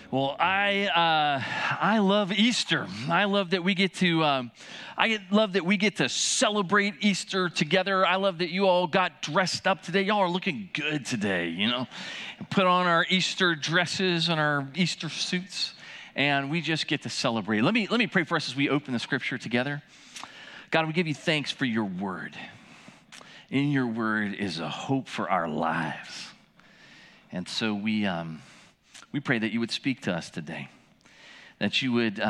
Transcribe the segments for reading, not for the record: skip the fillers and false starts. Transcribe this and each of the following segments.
Well, I love Easter. I love that we get to love that we get to celebrate Easter together. I love that you all got dressed up today. Y'all are looking good today, you know. Put on our Easter dresses and our Easter suits, and we just get to celebrate. Let me pray for us as we open the scripture together. God, we give you thanks for your word. In your word is a hope for our lives. And so we pray that you would speak to us today, that you would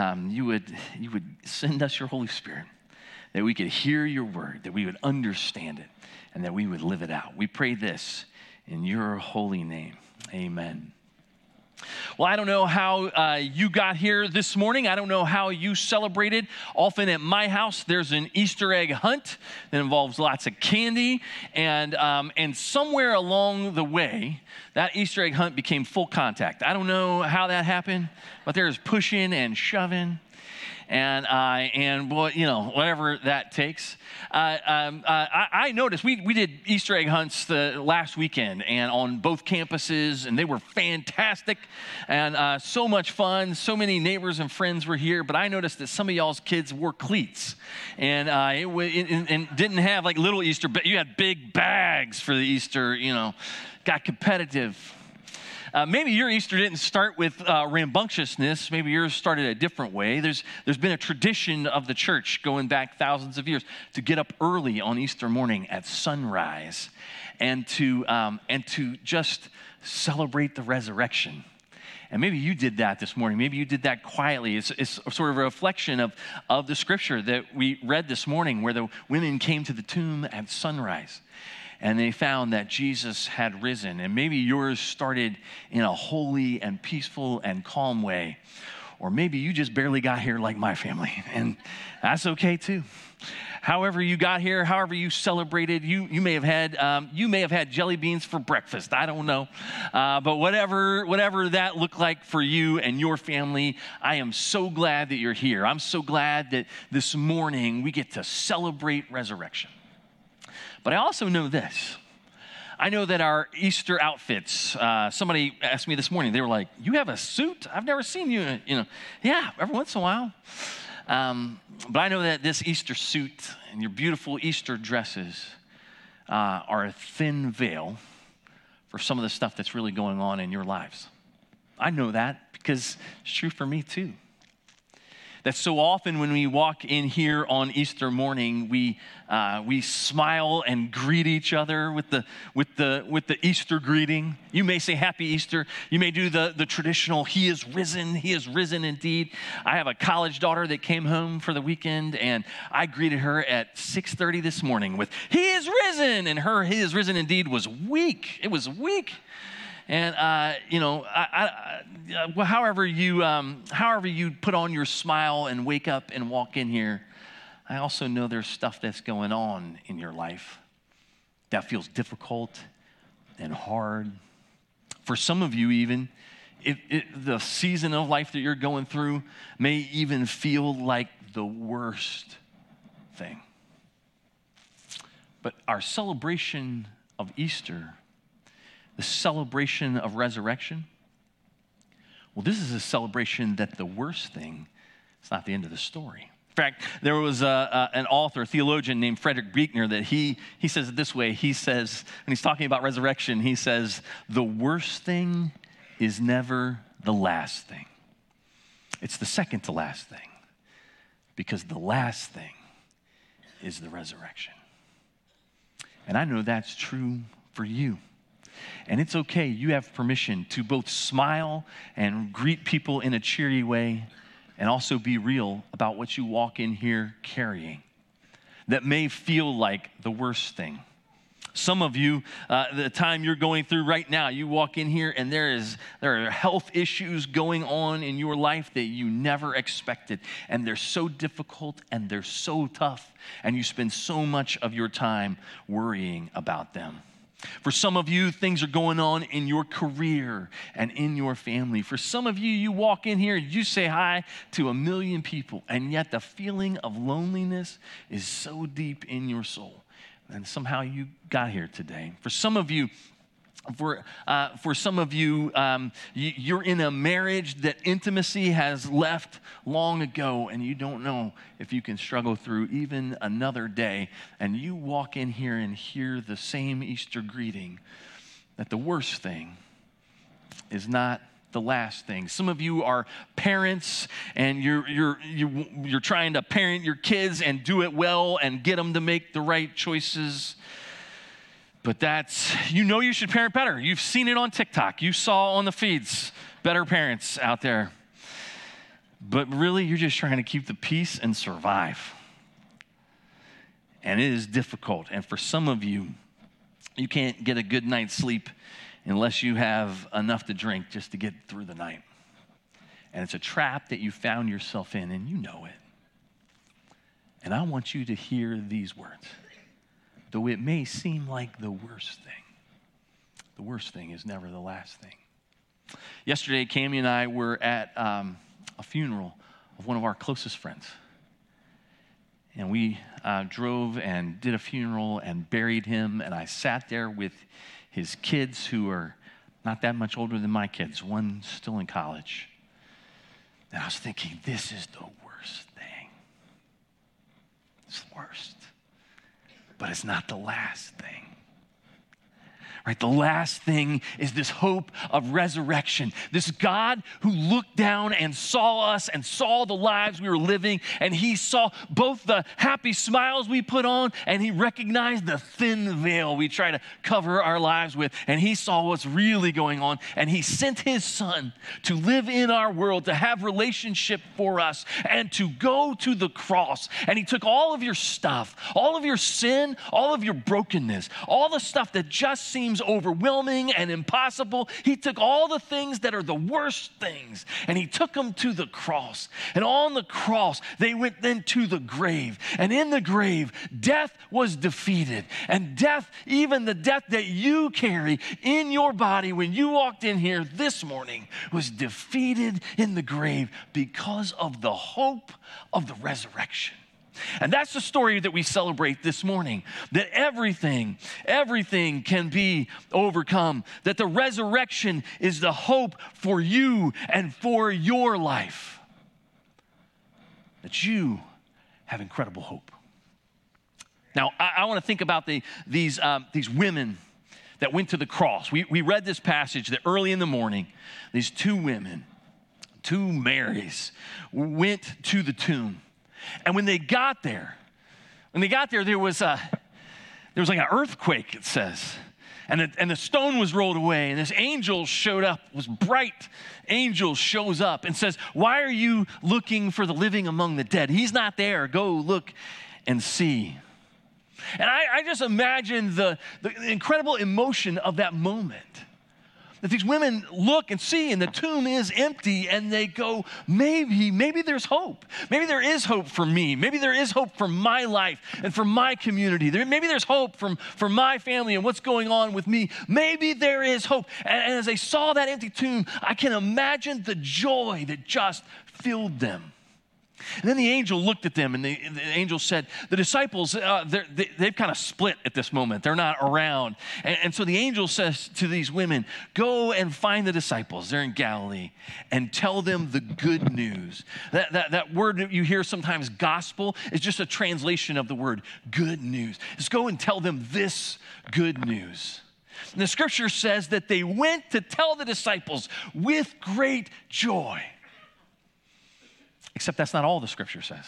send us your Holy Spirit, that we could hear your word, that we would understand it, and that we would live it out. We pray this in your holy name. Amen. Well, I don't know how you got here this morning. I don't know how you celebrated. Often at my house, there's an Easter egg hunt that involves lots of candy. And somewhere along the way, that Easter egg hunt became full contact. I don't know how that happened, but there's pushing and shoving. And well, you know, whatever that takes. I noticed we did Easter egg hunts the last weekend and on both campuses, and they were fantastic and so much fun. So many neighbors and friends were here, but I noticed that some of y'all's kids wore cleats and didn't have like little Easter, but you had big bags for the Easter, you know, got competitive. Maybe your Easter didn't start with rambunctiousness. Maybe yours started a different way. There's been a tradition of the church going back thousands of years to get up early on Easter morning at sunrise and to just celebrate the resurrection. And maybe you did that this morning. Maybe you did that quietly. It's sort of a reflection of the scripture that we read this morning where the women came to the tomb at sunrise. And they found that Jesus had risen. And maybe yours started in a holy and peaceful and calm way. Or maybe you just barely got here like my family. And that's okay too. However you got here, however you celebrated, you may have had jelly beans for breakfast. I don't know. But whatever that looked like for you and your family, I am so glad that you're here. I'm so glad that this morning we get to celebrate resurrection. But I also know this. I know that our Easter outfits, somebody asked me this morning, they were like, you have a suit? I've never seen you, Yeah, every once in a while. But I know that this Easter suit and your beautiful Easter dresses are a thin veil for some of the stuff that's really going on in your lives. I know that because it's true for me too. That so often when we walk in here on Easter morning, we smile and greet each other with the Easter greeting. You may say Happy Easter. You may do the traditional He is risen indeed. I have a college daughter that came home for the weekend, and I greeted her at 6:30 this morning with He is risen, and her He is risen indeed was weak. It was weak. And, however you put on your smile and wake up and walk in here, I also know there's stuff that's going on in your life that feels difficult and hard. For some of you even, the season of life that you're going through may even feel like the worst thing. But our celebration of Easter, the celebration of resurrection, well, this is a celebration that the worst thing is not the end of the story. In fact, there was an author, a theologian named Frederick Buechner that he says it this way. He says, when he's talking about resurrection, he says, the worst thing is never the last thing. It's the second to last thing, because the last thing is the resurrection. And I know that's true for you. And it's okay. You have permission to both smile and greet people in a cheery way and also be real about what you walk in here carrying that may feel like the worst thing. Some of you, the time you're going through right now, you walk in here and there are health issues going on in your life that you never expected. And they're so difficult and they're so tough. And you spend so much of your time worrying about them. For some of you, things are going on in your career and in your family. For some of you, you walk in here, you say hi to 1 million people, and yet the feeling of loneliness is so deep in your soul. And somehow you got here today. For some of you, For some of you, you're in a marriage that intimacy has left long ago, and you don't know if you can struggle through even another day. And you walk in here and hear the same Easter greeting, that the worst thing is not the last thing. Some of you are parents, and you're trying to parent your kids and do it well and get them to make the right choices. But you should parent better. You've seen it on TikTok. You saw on the feeds better parents out there. But really, you're just trying to keep the peace and survive. And it is difficult. And for some of you, you can't get a good night's sleep unless you have enough to drink just to get through the night. And it's a trap that you found yourself in, and you know it. And I want you to hear these words. Though it may seem like the worst thing is never the last thing. Yesterday, Cammie and I were at a funeral of one of our closest friends. And we drove and did a funeral and buried him, and I sat there with his kids, who are not that much older than my kids, one still in college. And I was thinking, this is the worst thing. It's the worst. But it's not the last thing. Right? The last thing is this hope of resurrection. This God who looked down and saw us and saw the lives we were living, and he saw both the happy smiles we put on, and he recognized the thin veil we try to cover our lives with, and he saw what's really going on, and he sent his son to live in our world, to have relationship for us, and to go to the cross. And he took all of your stuff, all of your sin, all of your brokenness, all the stuff that just seems overwhelming and impossible. He took all the things that are the worst things, and he took them to the cross. And on the cross, they went then to the grave. And in the grave, death was defeated. And death, even the death that you carry in your body when you walked in here this morning, was defeated in the grave because of the hope of the resurrection. And that's the story that we celebrate this morning, that everything can be overcome, that the resurrection is the hope for you and for your life, that you have incredible hope. Now, I want to think about these women that went to the cross. We read this passage that early in the morning, these two women, two Marys, went to the tomb. And when they got there, there was like an earthquake, it says. And the stone was rolled away, and this angel showed up, was bright angel shows up and says, "Why are you looking for the living among the dead? He's not there. Go look and see." And I just imagine the incredible emotion of that moment. That these women look and see, and the tomb is empty, and they go, maybe there's hope. Maybe there is hope for me. Maybe there is hope for my life and for my community. Maybe there's hope for my family and what's going on with me. Maybe there is hope. And as they saw that empty tomb, I can imagine the joy that just filled them. And then the angel looked at them, and the angel said, the disciples, they've kind of split at this moment. They're not around. And so the angel says to these women, "Go and find the disciples. They're in Galilee, and tell them the good news." That word that you hear sometimes, gospel, is just a translation of the word good news. Just go and tell them this good news. And the scripture says that they went to tell the disciples with great joy. Except that's not all the scripture says.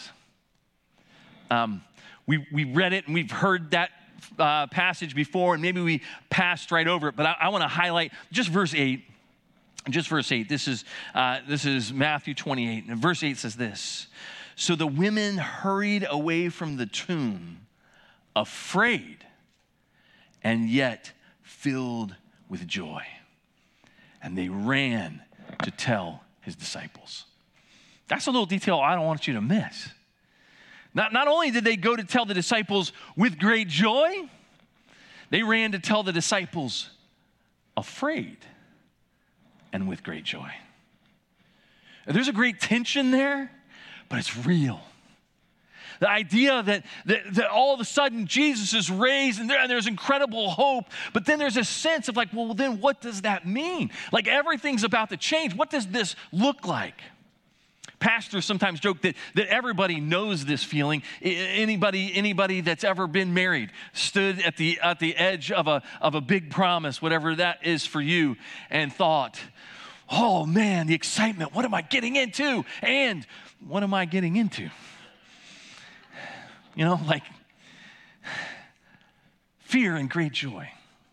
We read it and we've heard that passage before, and maybe we passed right over it, but I want to highlight just verse 8. Just verse 8. This is Matthew 28. And verse 8 says this: "So the women hurried away from the tomb, afraid, and yet filled with joy. And they ran to tell his disciples." That's a little detail I don't want you to miss. Not only did they go to tell the disciples with great joy, they ran to tell the disciples afraid and with great joy. There's a great tension there, but it's real. The idea that all of a sudden Jesus is raised and there's incredible hope, but then there's a sense of like, well, then what does that mean? Like everything's about to change. What does this look like? Pastors sometimes joke that everybody knows this feeling. Anybody that's ever been married stood at the edge of a big promise, whatever that is for you, and thought, oh man, the excitement, what am I getting into? And what am I getting into? You know, like fear and great joy.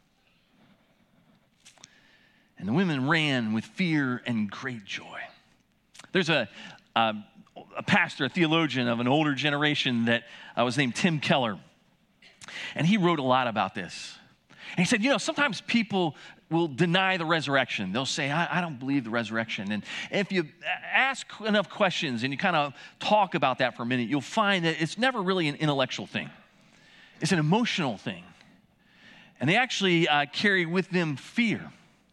And the women ran with fear and great joy. There's a pastor, a theologian of an older generation that was named Tim Keller. And he wrote a lot about this. And he said, you know, sometimes people will deny the resurrection. They'll say, I don't believe the resurrection. And if you ask enough questions and you kind of talk about that for a minute, you'll find that it's never really an intellectual thing. It's an emotional thing. And they actually carry with them fear.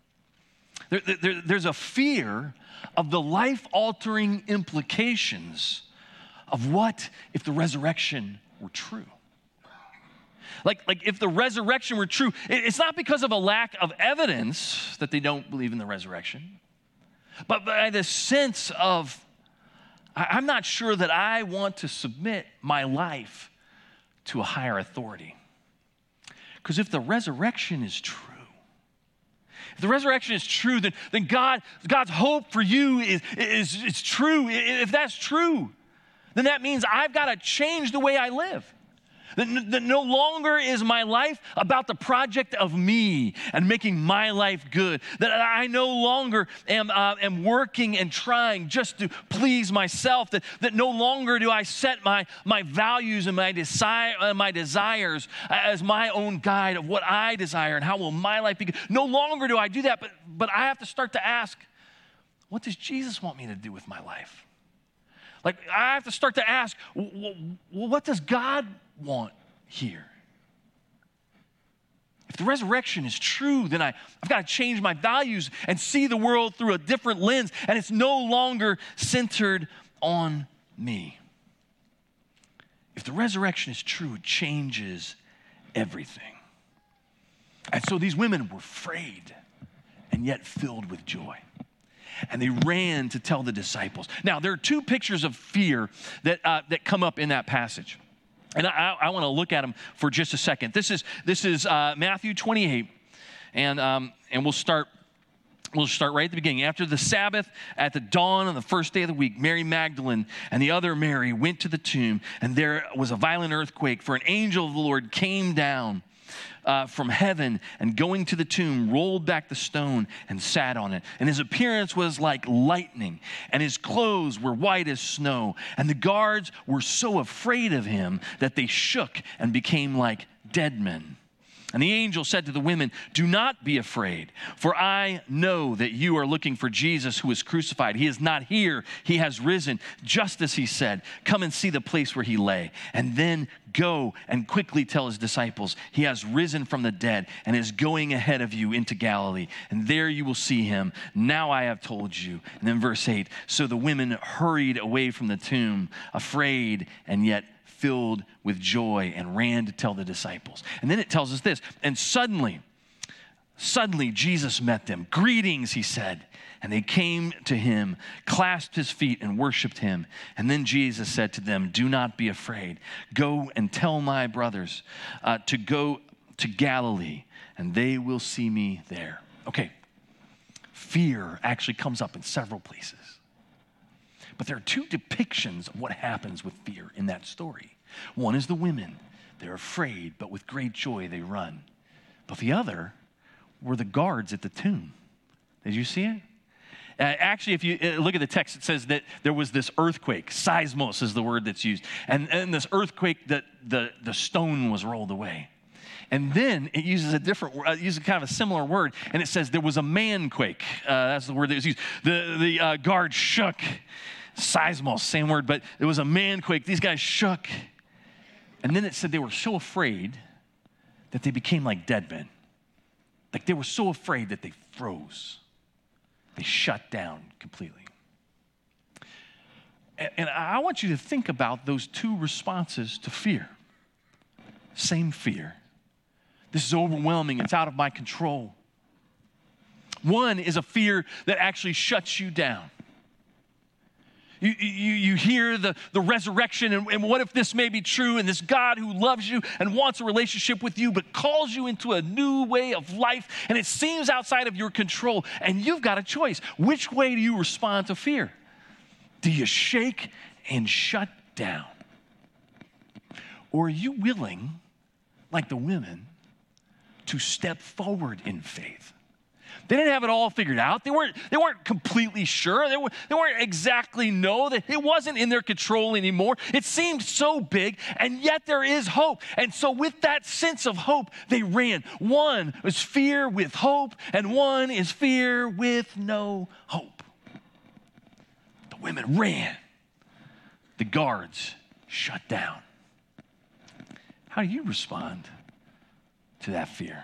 There's a fear of the life-altering implications of what if the resurrection were true. Like if the resurrection were true, it's not because of a lack of evidence that they don't believe in the resurrection, but by the sense of, I'm not sure that I want to submit my life to a higher authority. Because if the resurrection is true, if the resurrection is true, then God's hope for you is true. If that's true, then that means I've got to change the way I live. That no longer is my life about the project of me and making my life good. That I no longer am working and trying just to please myself. That no longer do I set my values and my desires as my own guide of what I desire and how will my life be good. No longer do I do that, but I have to start to ask, what does Jesus want me to do with my life? Like I have to start to ask, well, what does God want here? If the resurrection is true, then I've got to change my values and see the world through a different lens, and it's no longer centered on me. If the resurrection is true, it changes everything. And so these women were afraid and yet filled with joy. And they ran to tell the disciples. Now, there are two pictures of fear that come up in that passage. And I want to look at them for just a second. This is Matthew 28, and we'll start right at the beginning. After the Sabbath, at the dawn on the first day of the week, Mary Magdalene and the other Mary went to the tomb, and there was a violent earthquake, for an angel of the Lord came down from heaven, and going to the tomb, rolled back the stone and sat on it. And his appearance was like lightning, and his clothes were white as snow. And the guards were so afraid of him that they shook and became like dead men. And the angel said to the women, "Do not be afraid, for I know that you are looking for Jesus who was crucified. He is not here. He has risen, just as he said. Come and see the place where he lay. And then go and quickly tell his disciples, he has risen from the dead and is going ahead of you into Galilee. And there you will see him. Now I have told you." And then verse 8, so the women hurried away from the tomb, afraid and yet filled with joy, and ran to tell the disciples. And then it tells us this, and suddenly Jesus met them. "Greetings," he said. And they came to him, clasped his feet, and worshiped him. And then Jesus said to them, "Do not be afraid. Go and tell my brothers to go to Galilee, and they will see me there." Okay, fear actually comes up in several places. But there are two depictions of what happens with fear in that story. One is the women. They're afraid, but with great joy they run. But the other were the guards at the tomb. Did you see it? Actually, if you look at the text, it says that there was this earthquake. Seismos is the word that's used. And this earthquake, the stone was rolled away. And then it uses uses kind of a similar word, and it says there was a man-quake. That's the word that was used. The guard shook. Seismos, same word, but it was a man-quake. These guys shook. And then it said they were so afraid that they became like dead men. Like they were so afraid that they froze. They shut down completely. And I want you to think about those two responses to fear. Same fear. This is overwhelming. It's out of my control. One is a fear that actually shuts you down. You hear the resurrection, and what if this may be true, and this God who loves you and wants a relationship with you, but calls you into a new way of life, and it seems outside of your control, and you've got a choice. Which way do you respond to fear? Do you shake and shut down? Or are you willing, like the women, to step forward in faith? They didn't have it all figured out. They weren't completely sure. They weren't exactly know that it wasn't in their control anymore. It seemed so big, and yet there is hope. And so with that sense of hope, they ran. One was fear with hope, and one is fear with no hope. The women ran. The guards shut down. How do you respond to that fear?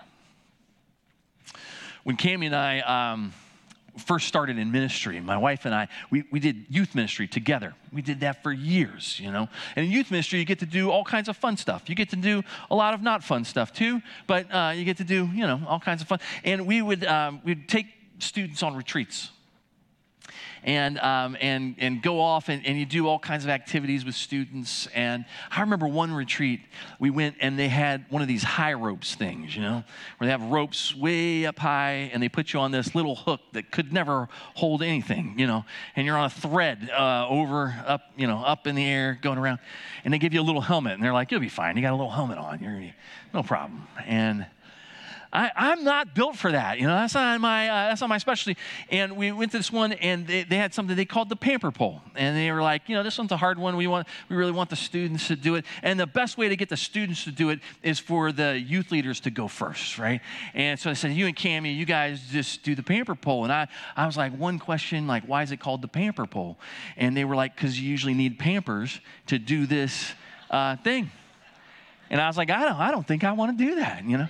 When Cammie and I first started in ministry, my wife and I, we did youth ministry together. We did that for years, you know. And in youth ministry, you get to do all kinds of fun stuff. You get to do a lot of not fun stuff too, but you get to do, you know, all kinds of fun. And we'd take students on retreats. And go off and you do all kinds of activities with students. And I remember one retreat, we went and they had one of these high ropes things, you know, where they have ropes way up high and they put you on this little hook that could never hold anything, you know, and you're on a thread up in the air going around. And they give you a little helmet and they're like, you'll be fine. You got a little helmet on. No problem. And I'm not built for that, you know. That's not my specialty. And we went to this one, and they had something they called the pamper pole, and they were like, you know, this one's a hard one. We really want the students to do it, and the best way to get the students to do it is for the youth leaders to go first, right? And so I said, you and Cammie, you guys just do the pamper pole. And I was like, one question, like, why is it called the pamper pole? And they were like, because you usually need Pampers to do this thing. And I was like, I don't think I want to do that, you know.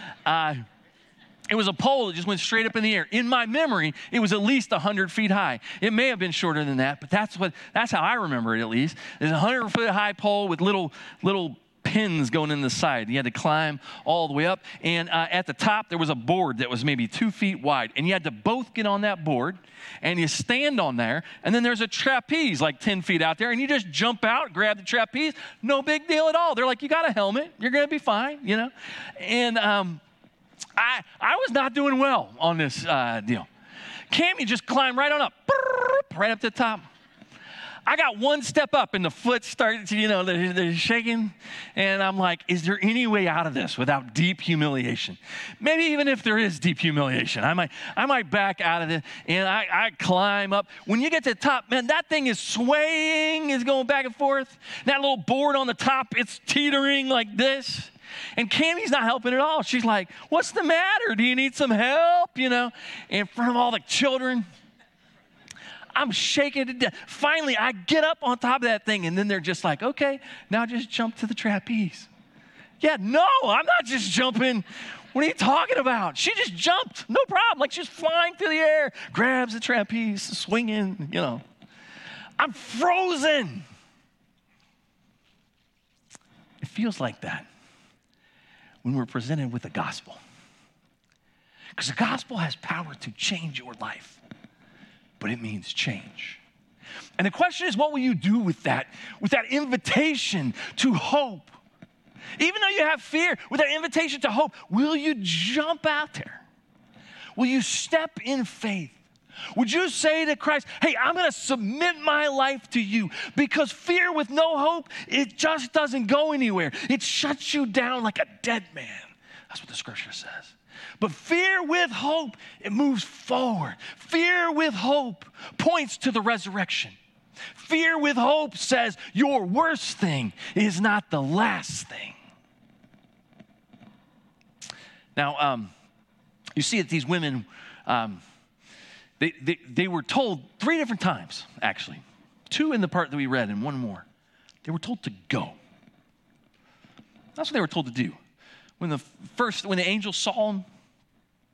It was a pole that just went straight up in the air. In my memory, it was at least 100 feet high. It may have been shorter than that, but that's how I remember it at least. There's a 100-foot high pole with little pins going in the side. You had to climb all the way up. And at the top, there was a board that was maybe 2 feet wide. And you had to both get on that board, and you stand on there. And then there's a trapeze like 10 feet out there, and you just jump out, grab the trapeze. No big deal at all. They're like, you got a helmet. You're going to be fine, you know. And I was not doing well on this deal. Cammie just climbed right on up, right up to the top. I got one step up and the foot started to, you know, they're shaking. And I'm like, is there any way out of this without deep humiliation? Maybe even if there is deep humiliation, I might back out of it. And I climb up. When you get to the top, man, that thing is swaying, is going back and forth. That little board on the top, it's teetering like this. And Cammie's not helping at all. She's like, what's the matter? Do you need some help? You know, in front of all the children. I'm shaking to death. Finally, I get up on top of that thing, and then they're just like, okay, now just jump to the trapeze. Yeah, no, I'm not just jumping. What are you talking about? She just jumped, no problem. Like she's flying through the air, grabs the trapeze, swinging, you know. I'm frozen. It feels like that when we're presented with the gospel. Because the gospel has power to change your life. But it means change. And the question is, what will you do with that invitation to hope? Even though you have fear, with that invitation to hope, will you jump out there? Will you step in faith? Would you say to Christ, hey, I'm going to submit my life to you? Because fear with no hope, it just doesn't go anywhere. It shuts you down like a dead man. That's what the scripture says. But fear with hope, it moves forward. Fear with hope points to the resurrection. Fear with hope says your worst thing is not the last thing. Now, you see that these women, they were told 3 different times, actually. 2 in the part that we read and 1 more. They were told to go. That's what they were told to do. When the angel saw them,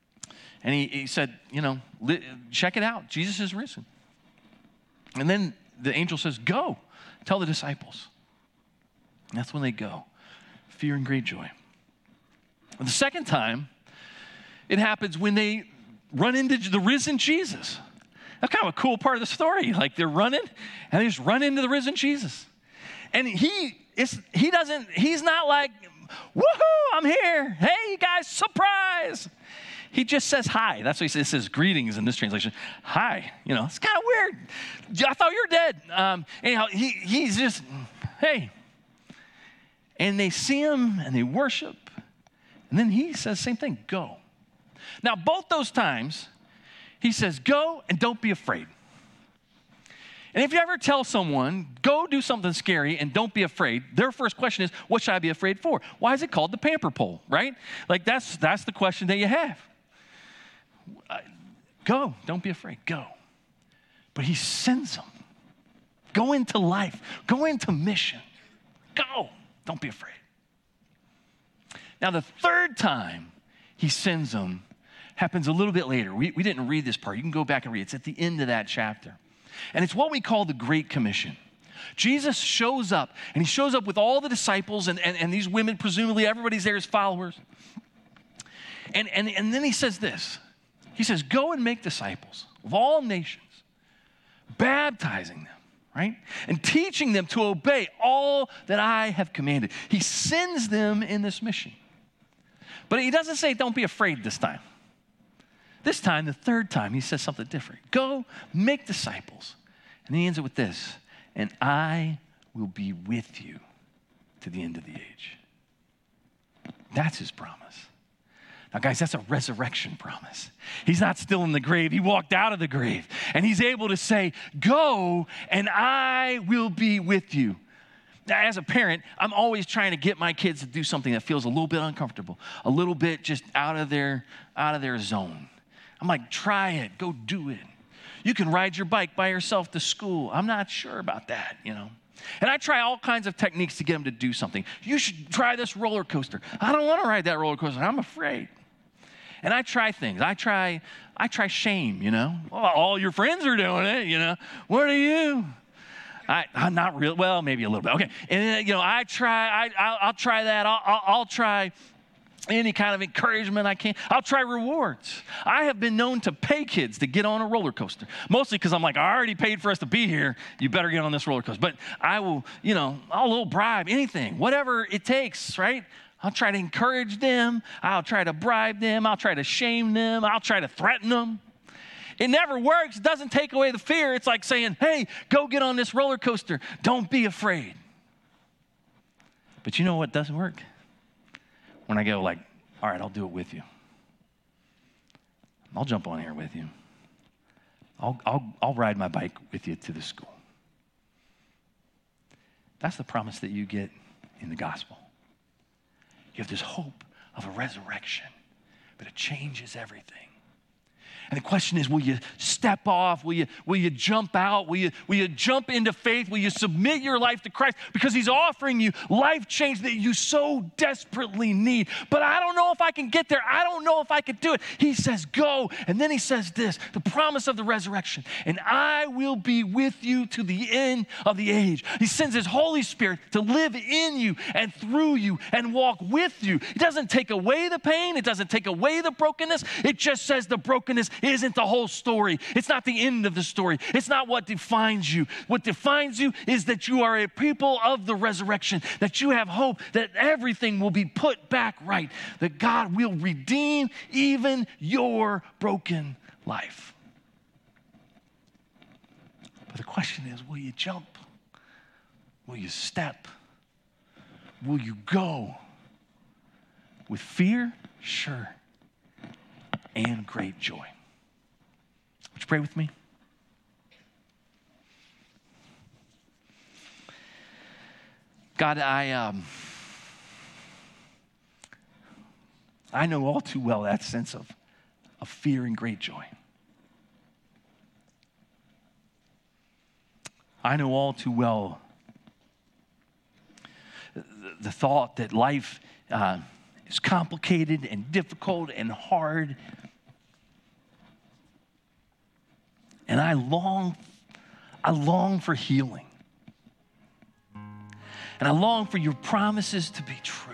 and he said, you know, check it out. Jesus is risen. And then the angel says, go, tell the disciples. And that's when they go, fear and great joy. And the second time, it happens when they run into the risen Jesus. That's kind of a cool part of the story. Like they're running, and they just run into the risen Jesus. And he's not like, woohoo, I'm here. Hey, you guys, surprise. He just says hi. That's what he says. It says greetings in this translation. Hi. It's kind of weird. I thought you were dead. Anyhow, he's just, hey. And they see him and they worship. And then he says the same thing, go. Now, both those times, he says, go and don't be afraid. And if you ever tell someone, go do something scary and don't be afraid, their first question is, what should I be afraid for? Why is it called the pamper pole, right? Like that's the question that you have. Go, don't be afraid, go. But he sends them. Go into life, go into mission. Go, don't be afraid. Now the third time he sends them happens a little bit later. We didn't read this part. You can go back and read it. It's at the end of that chapter. And it's what we call the Great Commission. Jesus shows up, and he shows up with all the disciples and these women, presumably everybody's there as followers. And then he says this. He says, go and make disciples of all nations, baptizing them, right? And teaching them to obey all that I have commanded. He sends them in this mission. But he doesn't say, don't be afraid this time. This time, the third time, he says something different. Go, make disciples. And then he ends it with this, and I will be with you to the end of the age. That's his promise. Now, guys, that's a resurrection promise. He's not still in the grave. He walked out of the grave, and he's able to say, go, and I will be with you. Now, as a parent, I'm always trying to get my kids to do something that feels a little bit uncomfortable, a little bit just out of their zone. I'm like, try it, go do it. You can ride your bike by yourself to school. I'm not sure about that, And I try all kinds of techniques to get them to do something. You should try this roller coaster. I don't want to ride that roller coaster. I'm afraid. And I try things. I try shame, Well, all your friends are doing it, What are you? I'm not real. Well, maybe a little bit. Okay. And then, I'll try that. I'll try any kind of encouragement I can. I'll try rewards. I have been known to pay kids to get on a roller coaster, mostly because I'm like, I already paid for us to be here. You better get on this roller coaster. But I will, I'll a little bribe, anything, whatever it takes, right? I'll try to encourage them. I'll try to bribe them. I'll try to shame them. I'll try to threaten them. It never works. It doesn't take away the fear. It's like saying, hey, go get on this roller coaster. Don't be afraid. But you know what doesn't work? When I go like, all right, I'll do it with you. I'll jump on here with you. I'll ride my bike with you to the school. That's the promise that you get in the gospel. You have this hope of a resurrection, but it changes everything. And the question is, will you step off? Will you jump out? Will you jump into faith? Will you submit your life to Christ? Because he's offering you life change that you so desperately need. But I don't know if I can get there. I don't know if I can do it. He says, go. And then he says this, the promise of the resurrection. And I will be with you to the end of the age. He sends his Holy Spirit to live in you and through you and walk with you. It doesn't take away the pain. It doesn't take away the brokenness. It just says the brokenness isn't the whole story. It's not the end of the story. It's not what defines you. What defines you is that you are a people of the resurrection, that you have hope, that everything will be put back right, that God will redeem even your broken life. But the question is, will you jump? Will you step? Will you go? With fear? Sure. And great joy. Would you pray with me? God, I know all too well that sense of fear and great joy. I know all too well the thought that life is complicated and difficult and hard. And I long I long for healing. And I long for your promises to be true.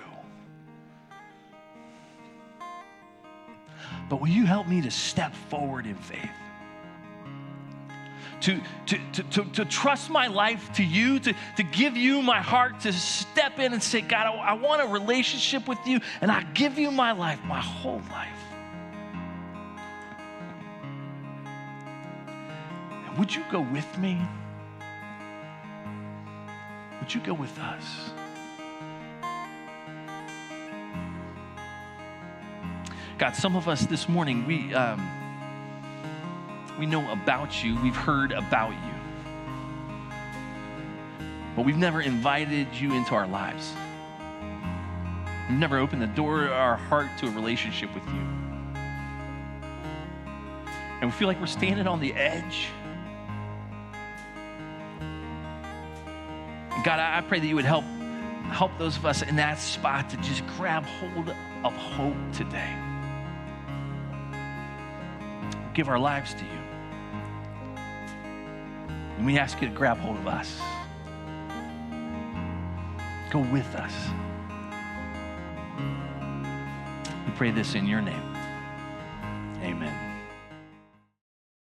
But will you help me to step forward in faith? To trust my life to you, to give you my heart, to step in and say, God, I want a relationship with you, and I give you my life, my whole life. And would you go with me? Would you go with us? God, some of us this morning, we know about you. We've heard about you. But we've never invited you into our lives. We've never opened the door of our heart to a relationship with you. And we feel like we're standing on the edge. And God, I pray that you would help those of us in that spot to just grab hold of hope today. Give our lives to you. And we ask you to grab hold of us. Go with us. We pray this in your name. Amen.